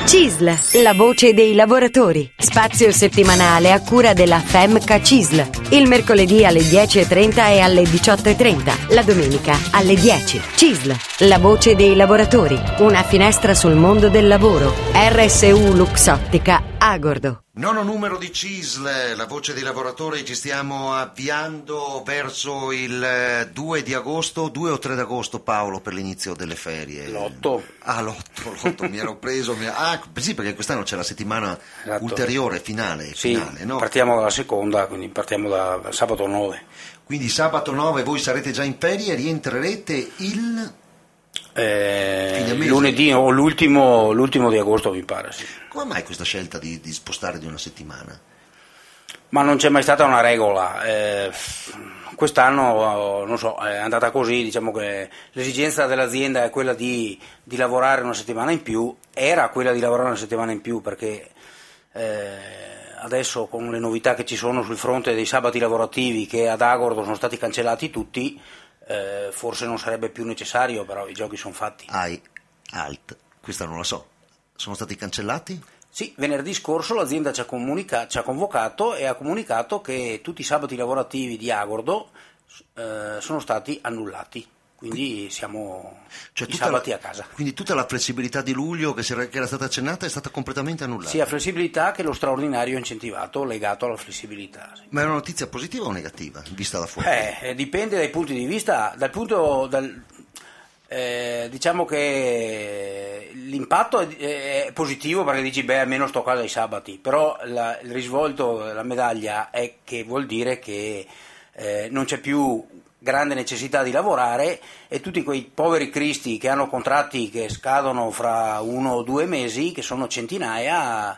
CISL, la voce dei lavoratori. Spazio settimanale a cura della FEMCA CISL. Il mercoledì alle 10:30 e alle 18:30. La domenica alle 10. CISL, la voce dei lavoratori. Una finestra sul mondo del lavoro. RSU Luxottica, Agordo. Nono numero di CISL, la voce dei lavoratori. Ci stiamo avviando verso il 2 di agosto, 2 o 3 d'agosto, Paolo, per l'inizio delle ferie. L'8. Ah, l'8, mi ero preso. Sì, perché quest'anno c'è la settimana ulteriore, finale, no? Partiamo dalla seconda, quindi partiamo da sabato 9. Quindi sabato 9 voi sarete già in ferie e rientrerete il... lunedì o l'ultimo di agosto, mi pare, sì. Come mai questa scelta di spostare di una settimana? Ma non c'è mai stata una regola, quest'anno non so, è andata così, diciamo che l'esigenza dell'azienda è quella di lavorare una settimana in più, era quella di lavorare una settimana in più perché adesso con le novità che ci sono sul fronte dei sabati lavorativi, che ad Agordo sono stati cancellati tutti, forse non sarebbe più necessario, però i giochi sono fatti. Questa non la so. Sono stati cancellati? Sì, venerdì scorso l'azienda ci ha convocato e ha comunicato che tutti i sabati lavorativi di Agordo sono stati annullati, quindi siamo i sabati a casa. Quindi tutta la flessibilità di luglio che era stata accennata è stata completamente annullata? Sia flessibilità che lo straordinario incentivato legato alla flessibilità. Sì. Ma è una notizia positiva o negativa, vista da fuori? Dipende dai punti di vista. Diciamo che l'impatto è positivo perché dici almeno sto a casa i sabati, però il risvolto della medaglia è che vuol dire che non c'è più grande necessità di lavorare e tutti quei poveri cristi che hanno contratti che scadono fra 1 o 2 mesi, che sono centinaia,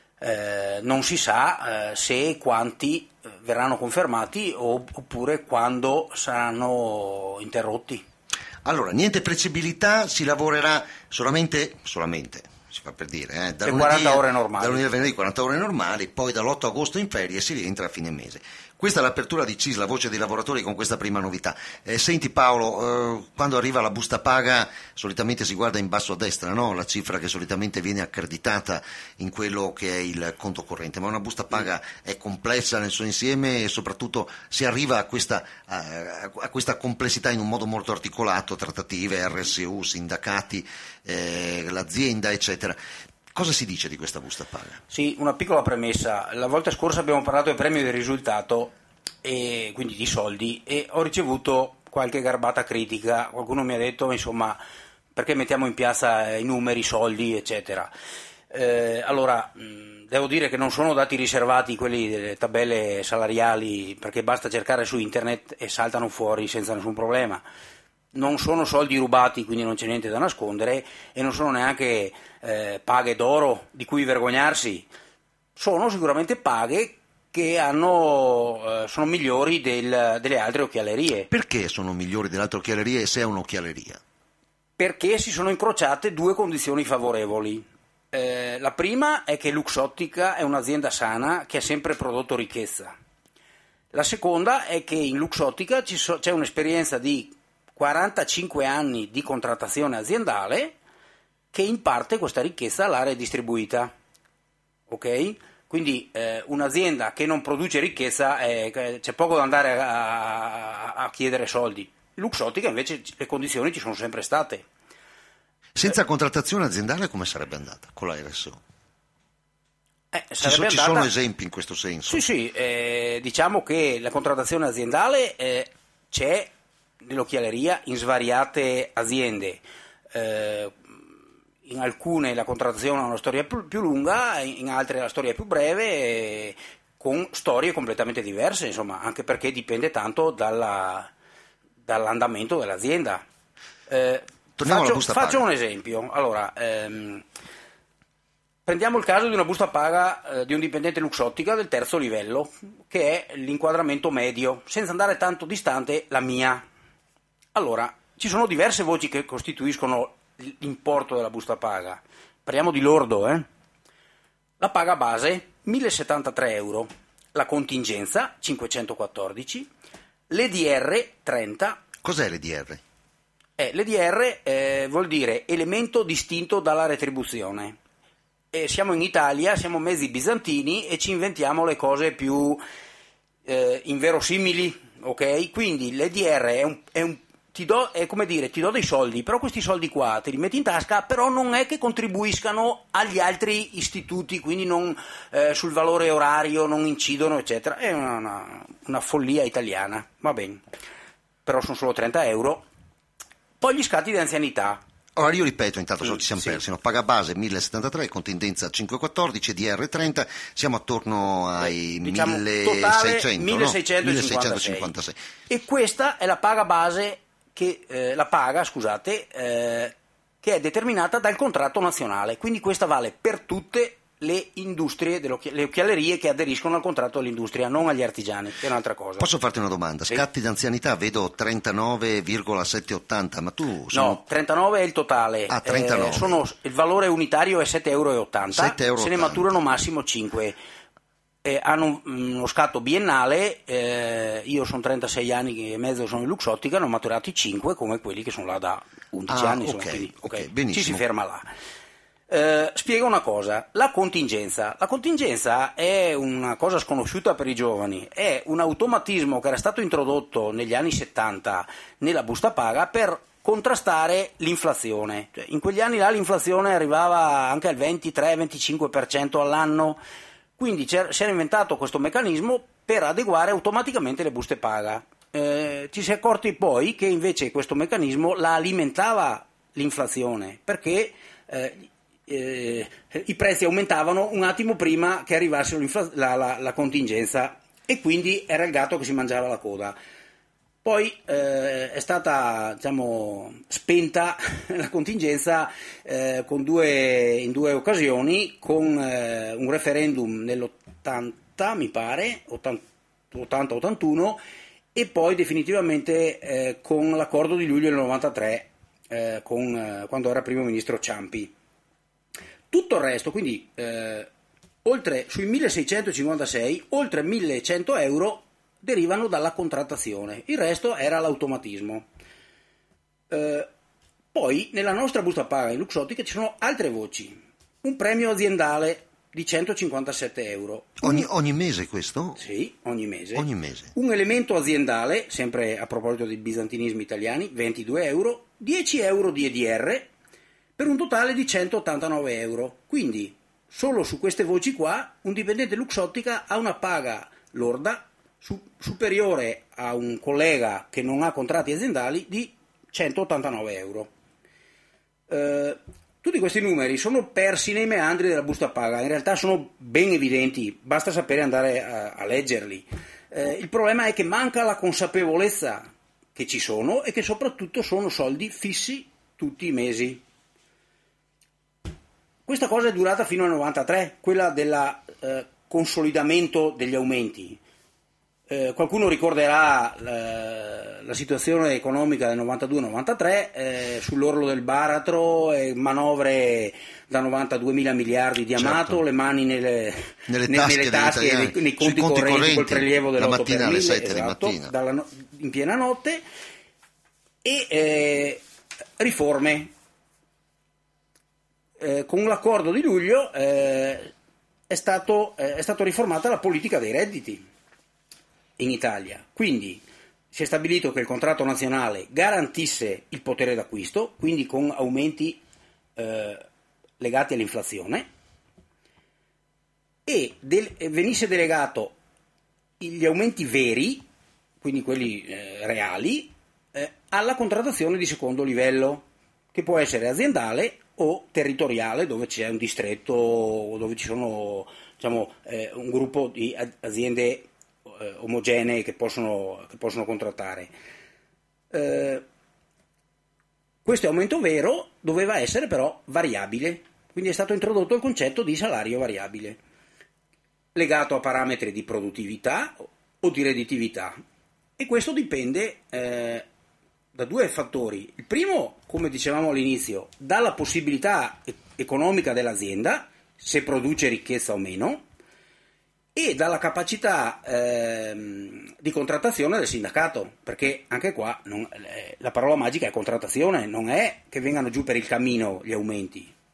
non si sa se e quanti verranno confermati oppure quando saranno interrotti. Allora, niente flessibilità, si lavorerà solamente, si fa per dire, da 40 ore normali. Da lunedì al venerdì 40 ore normali, poi dall'8 agosto in ferie e si rientra a fine mese. Questa è l'apertura di CISL, la voce dei lavoratori, con questa prima novità. Senti Paolo, quando arriva la busta paga solitamente si guarda in basso a destra, no? La cifra che solitamente viene accreditata in quello che è il conto corrente, ma una busta paga è complessa nel suo insieme e soprattutto si arriva a questa complessità in un modo molto articolato, trattative, RSU, sindacati, l'azienda, eccetera. Cosa si dice di questa busta paga? Sì, una piccola premessa. La volta scorsa abbiamo parlato del premio di risultato, e quindi di soldi, e ho ricevuto qualche garbata critica. Qualcuno mi ha detto, insomma, perché mettiamo in piazza i numeri, i soldi, eccetera. Allora, devo dire che non sono dati riservati quelli delle tabelle salariali, perché basta cercare su internet e saltano fuori senza nessun problema. Non sono soldi rubati, quindi non c'è niente da nascondere, e non sono neanche paghe d'oro di cui vergognarsi. Sono sicuramente paghe che sono migliori delle altre occhialerie. Perché sono migliori delle altre occhialerie se è un'occhialeria? Perché si sono incrociate 2 condizioni favorevoli. La prima è che Luxottica è un'azienda sana che ha sempre prodotto ricchezza. La seconda è che in Luxottica c'è un'esperienza di 45 anni di contrattazione aziendale che in parte questa ricchezza l'ha redistribuita. Ok? Quindi un'azienda che non produce ricchezza c'è poco da andare a chiedere soldi. Luxottica invece le condizioni ci sono sempre state. Senza contrattazione aziendale come sarebbe andata con la RSU? Ci sono esempi in questo senso? Sì, diciamo che la contrattazione aziendale c'è nell'occhialeria in svariate aziende. In alcune la contrattazione ha una storia più lunga, in altre la storia è più breve, con storie completamente diverse, insomma, anche perché dipende tanto dall'andamento dell'azienda. Faccio un esempio. Allora, prendiamo il caso di una busta paga di un dipendente Luxottica del terzo livello, che è l'inquadramento medio, senza andare tanto distante, la mia. Allora, ci sono diverse voci che costituiscono l'importo della busta paga. Parliamo di lordo, La paga base 1.073 euro, la contingenza 514, l'EDR 30. Cos'è l'EDR? L'EDR vuol dire elemento distinto dalla retribuzione. siamo in Italia, siamo mezzi bizantini e ci inventiamo le cose più inverosimili, ok? Quindi l'EDR è come dire, ti do dei soldi, però questi soldi qua te li metti in tasca, però non è che contribuiscano agli altri istituti, quindi non sul valore orario non incidono, eccetera. È una follia italiana, va bene, però sono solo 30 euro. Poi gli scatti di anzianità. Ora io ripeto, intanto ci siamo persi, no? Paga base 1073, contingenza 514, DR 30, siamo attorno ai 1600, totale 1656. E questa è la paga base che che è determinata dal contratto nazionale, quindi questa vale per tutte le industrie, le occhialerie che aderiscono al contratto dell'industria, non agli artigiani, che è un'altra cosa. Posso farti una domanda? Sì. Scatti d'anzianità, vedo 39,780, ma tu... No, 39 è il totale. 39. Il valore unitario è 7,80 euro, se ne maturano massimo 5. Hanno uno scatto biennale, io sono 36 anni e mezzo, sono in Luxottica, ne ho maturati 5 come quelli che sono là da 11 anni. Insomma, quindi, benissimo. Ci si ferma là. Spiego una cosa, la contingenza è una cosa sconosciuta per i giovani, è un automatismo che era stato introdotto negli anni 70 nella busta paga per contrastare l'inflazione. Cioè, in quegli anni là l'inflazione arrivava anche al 23-25% all'anno, quindi si era inventato questo meccanismo per adeguare automaticamente le buste paga. Ci si è accorti poi che invece questo meccanismo la alimentava l'inflazione, perché i prezzi aumentavano un attimo prima che arrivasse la contingenza, e quindi era il gatto che si mangiava la coda. Poi è stata spenta la contingenza in due occasioni, con un referendum nell'80 mi pare, 80-81, e poi definitivamente con l'accordo di luglio del 93 quando era primo ministro Ciampi. Tutto il resto, quindi oltre sui 1656, oltre 1100 euro derivano dalla contrattazione, il resto era l'automatismo. Poi nella nostra busta paga in Luxottica ci sono altre voci, un premio aziendale di 157 euro. Ogni mese questo? Sì, ogni mese. Un elemento aziendale, sempre a proposito dei bizantinismi italiani, 22 euro, 10 euro di EDR, per un totale di 189 euro. Quindi solo su queste voci qua un dipendente Luxottica ha una paga lorda superiore a un collega che non ha contratti aziendali di 189 euro. Tutti questi numeri sono persi nei meandri della busta paga, in realtà sono ben evidenti, basta sapere andare a leggerli. Il problema è che manca la consapevolezza che ci sono e che soprattutto sono soldi fissi tutti i mesi. Questa cosa è durata fino al 93, quella del consolidamento degli aumenti. Qualcuno ricorderà la situazione economica del 92-93, sull'orlo del baratro, manovre da 92.000 miliardi di Amato, certo. Le mani nelle tasche nei conti correnti col prelievo dell'8 la mattina alle 7 esatto, di mattina. In piena notte, e riforme. Con l'accordo di luglio è stato riformata la politica dei redditi in Italia, quindi si è stabilito che il contratto nazionale garantisse il potere d'acquisto, quindi con aumenti legati all'inflazione, e venisse delegato gli aumenti veri, quindi quelli reali, alla contrattazione di secondo livello, che può essere aziendale o territoriale, dove c'è un distretto o dove ci sono un gruppo di aziende omogenee che possono contrattare. Questo aumento vero doveva essere però variabile, quindi è stato introdotto il concetto di salario variabile, legato a parametri di produttività o di redditività, e questo dipende da due fattori. Il primo, come dicevamo all'inizio, dalla possibilità economica dell'azienda, se produce ricchezza o meno, e dalla capacità di contrattazione del sindacato, perché anche qua la parola magica è contrattazione, non è che vengano giù per il cammino gli aumenti,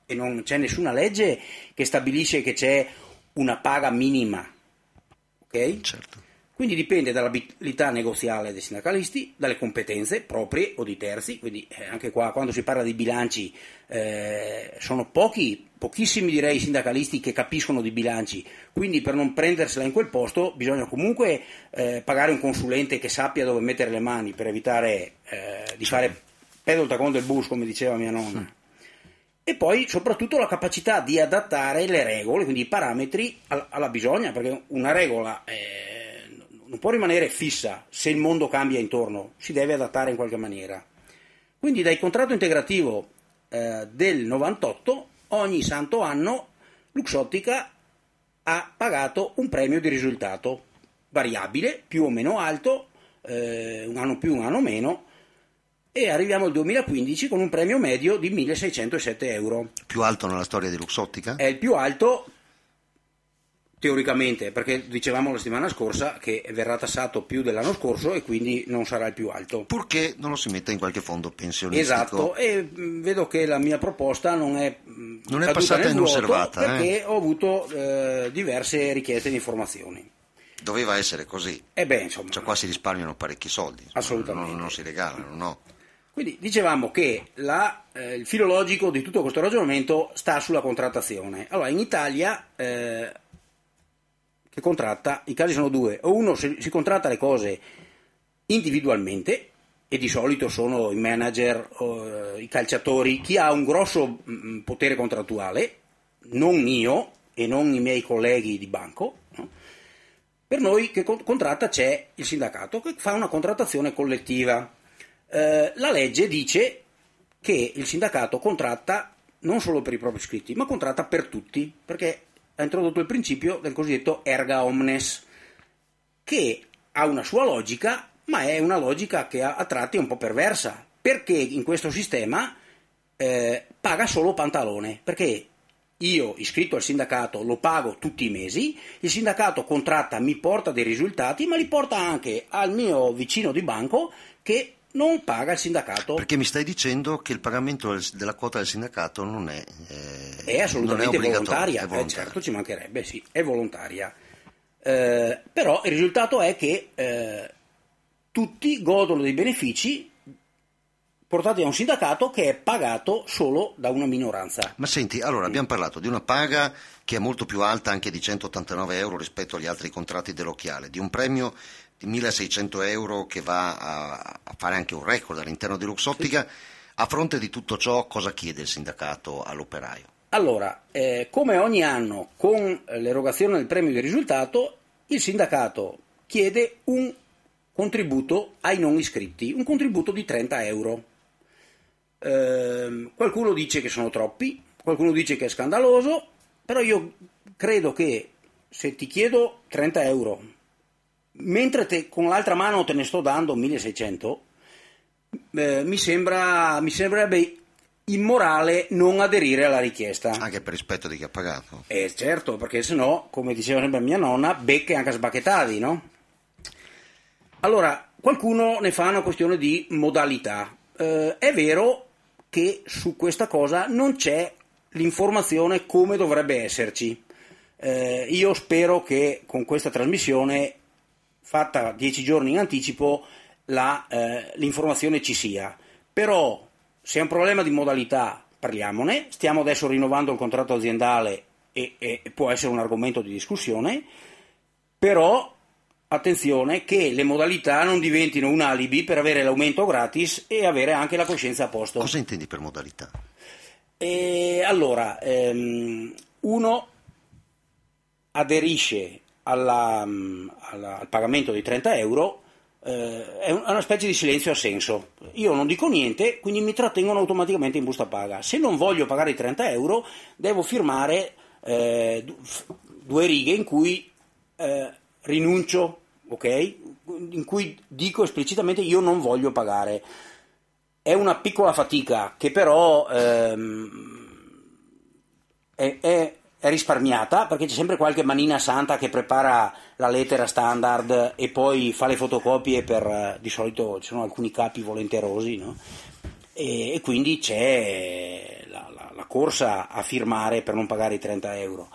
e non c'è nessuna legge che stabilisce che c'è una paga minima, ok? Certo. Quindi dipende dall'abilità negoziale dei sindacalisti, dalle competenze proprie o di terzi, quindi anche qua quando si parla di bilanci sono pochissimi direi i sindacalisti che capiscono di bilanci, quindi per non prendersela in quel posto bisogna comunque pagare un consulente che sappia dove mettere le mani per evitare di fare pedal tacondo del bus, come diceva mia nonna. E poi soprattutto la capacità di adattare le regole, quindi i parametri alla bisogna, perché una regola non può rimanere fissa se il mondo cambia intorno, si deve adattare in qualche maniera. Quindi dal contratto integrativo del 98 ogni santo anno Luxottica ha pagato un premio di risultato variabile, più o meno alto, un anno più, un anno meno, e arriviamo al 2015 con un premio medio di 1.607 euro. Più alto nella storia di Luxottica? È il più alto teoricamente, perché dicevamo la settimana scorsa che verrà tassato più dell'anno scorso e quindi non sarà il più alto. Purché non lo si metta in qualche fondo pensionistico. Esatto, e vedo che la mia proposta non è passata inosservata, perché ho avuto diverse richieste di informazioni. Doveva essere così. Insomma, Cioè qua si risparmiano parecchi soldi. Assolutamente. Non si regalano, no? Quindi dicevamo che il filo logico di tutto questo ragionamento sta sulla contrattazione. Allora, in Italia che contratta, i casi sono due: o uno si contratta le cose individualmente, e di solito sono i manager, i calciatori, chi ha un grosso potere contrattuale, non io e non i miei colleghi di banco, no? Per noi che contratta c'è il sindacato che fa una contrattazione collettiva. La legge dice che il sindacato contratta non solo per i propri iscritti, ma contratta per tutti, perché ha introdotto il principio del cosiddetto erga omnes, che ha una sua logica, ma è una logica che a tratti è un po' perversa, perché in questo sistema paga solo pantalone, perché io iscritto al sindacato lo pago tutti i mesi, il sindacato contratta, mi porta dei risultati, ma li porta anche al mio vicino di banco che non paga il sindacato. Perché mi stai dicendo che il pagamento della quota del sindacato non è assolutamente non è volontaria. Certo, ci mancherebbe, sì, è volontaria. Però il risultato è che tutti godono dei benefici portati da un sindacato che è pagato solo da una minoranza. Ma senti, allora abbiamo parlato di una paga che è molto più alta anche di 189 euro rispetto agli altri contratti dell'Occhiale, di un premio di 1.600 euro che va a fare anche un record all'interno di Luxottica. Sì. A fronte di tutto ciò, cosa chiede il sindacato all'operaio? Allora, come ogni anno con l'erogazione del premio di risultato, il sindacato chiede un contributo ai non iscritti, un contributo di 30 euro. Qualcuno dice che sono troppi, qualcuno dice che è scandaloso, però io credo che se ti chiedo 30 euro mentre con l'altra mano te ne sto dando 1.600, mi sembrerebbe immorale non aderire alla richiesta. Anche per rispetto di chi ha pagato. Certo, perché sennò, come diceva sempre mia nonna, becche anche sbacchettati, no? Allora, qualcuno ne fa una questione di modalità. È vero che su questa cosa non c'è l'informazione come dovrebbe esserci. Io spero che con questa trasmissione fatta 10 giorni in anticipo l'informazione ci sia, però se è un problema di modalità parliamone. Stiamo adesso rinnovando il contratto aziendale e può essere un argomento di discussione, però attenzione che le modalità non diventino un alibi per avere l'aumento gratis e avere anche la coscienza a posto. Cosa intendi per modalità? Allora, uno aderisce al pagamento di 30 euro, è una specie di silenzio assenso. Io non dico niente, quindi mi trattengono automaticamente in busta paga. Se non voglio pagare i 30 euro, devo firmare 2 righe in cui rinuncio, ok? In cui dico esplicitamente io non voglio pagare. È una piccola fatica che però è risparmiata, perché c'è sempre qualche manina santa che prepara la lettera standard e poi fa le fotocopie di solito ci sono alcuni capi volenterosi, no? E quindi c'è la corsa a firmare per non pagare i 30 euro.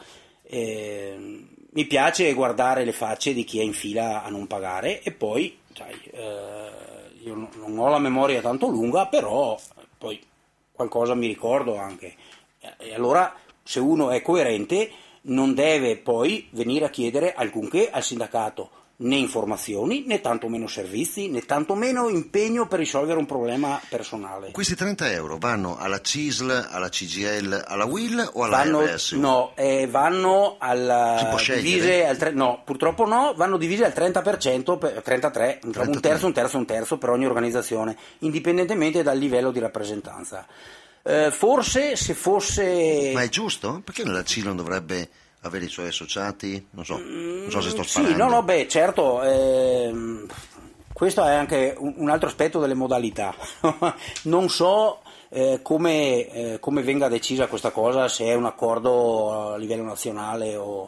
Mi piace guardare le facce di chi è in fila a non pagare, e poi sai, io non ho la memoria tanto lunga, però poi qualcosa mi ricordo anche, e allora se uno è coerente non deve poi venire a chiedere alcunché al sindacato, né informazioni, né tantomeno servizi, né tantomeno impegno per risolvere un problema personale. Questi 30 euro vanno alla CISL, alla CGIL, alla UIL o alla RSU? No, vanno Si può divise no, purtroppo no, vanno divise al 30%, 33, un terzo per ogni organizzazione, indipendentemente dal livello di rappresentanza. Forse se fosse... Ma è giusto? Perché la CISL non dovrebbe avere i suoi associati? Non so se sto sparando. Sì, certo, questo è anche un altro aspetto delle modalità. Non so come venga decisa questa cosa, se è un accordo a livello nazionale o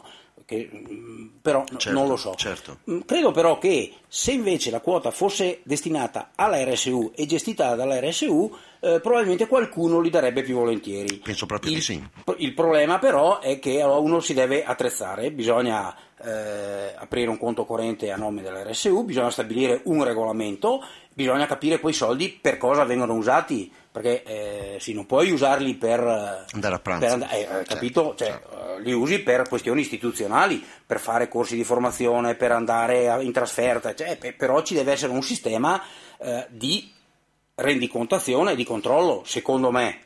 però certo, non lo so. Certo. Credo però che se invece la quota fosse destinata alla RSU e gestita dalla RSU, probabilmente qualcuno li darebbe più volentieri. Penso proprio di sì. Il problema però è che uno si deve attrezzare, bisogna aprire un conto corrente a nome della RSU, bisogna stabilire un regolamento, bisogna capire poi i soldi per cosa vengono usati, perché non puoi usarli per andare a pranzo, capito? Li usi per questioni istituzionali, per fare corsi di formazione, per andare in trasferta, però ci deve essere un sistema di rendicontazione e di controllo, secondo me.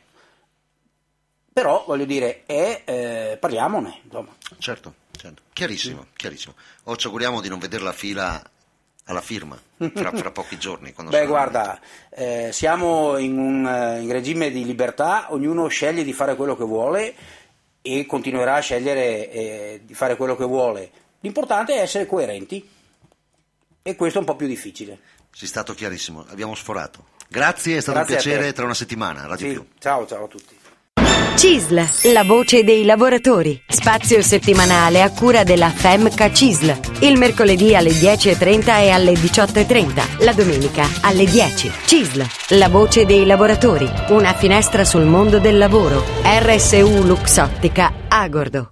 Però voglio dire, parliamone, insomma. Certo, chiarissimo. Ci auguriamo di non vedere la fila alla firma fra pochi giorni. Guarda, siamo in regime di libertà, ognuno sceglie di fare quello che vuole e continuerà a scegliere di fare quello che vuole. L'importante è essere coerenti, e questo è un po' più difficile. Sei stato chiarissimo, abbiamo sforato. Grazie, è stato un piacere. Tra una settimana, Radio Più. Ciao a tutti. CISL, la voce dei lavoratori. Spazio settimanale a cura della FEMCA CISL. Il mercoledì alle 10.30 e alle 18.30. La domenica alle 10. CISL, la voce dei lavoratori. Una finestra sul mondo del lavoro. RSU Luxottica Agordo.